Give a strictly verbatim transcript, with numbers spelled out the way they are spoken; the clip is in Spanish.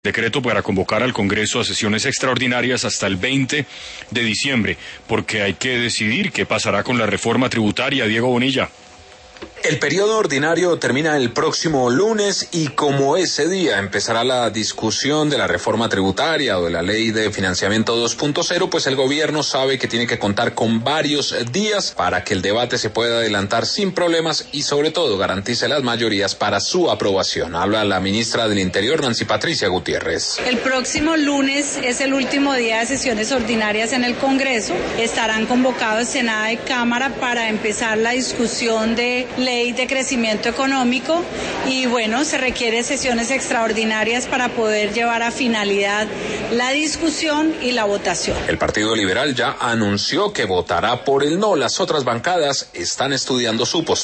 decreto para convocar al Congreso a sesiones extraordinarias hasta el veinte de diciembre, porque hay que decidir qué pasará con la reforma tributaria. Diego Bonilla. El periodo ordinario termina el próximo lunes y como ese día empezará la discusión de la reforma tributaria o de la ley de financiamiento dos punto cero, pues el gobierno sabe que tiene que contar con varios días para que el debate se pueda adelantar sin problemas y sobre todo garantice las mayorías para su aprobación. Habla la ministra del Interior, Nancy Patricia Gutiérrez. El próximo lunes es el último día de sesiones ordinarias en el Congreso. Estarán convocados Senado y Cámara para empezar la discusión de ley de crecimiento económico y bueno, se requiere sesiones extraordinarias para poder llevar a finalidad la discusión y la votación. El Partido Liberal ya anunció que votará por el no. Las otras bancadas están estudiando su postura.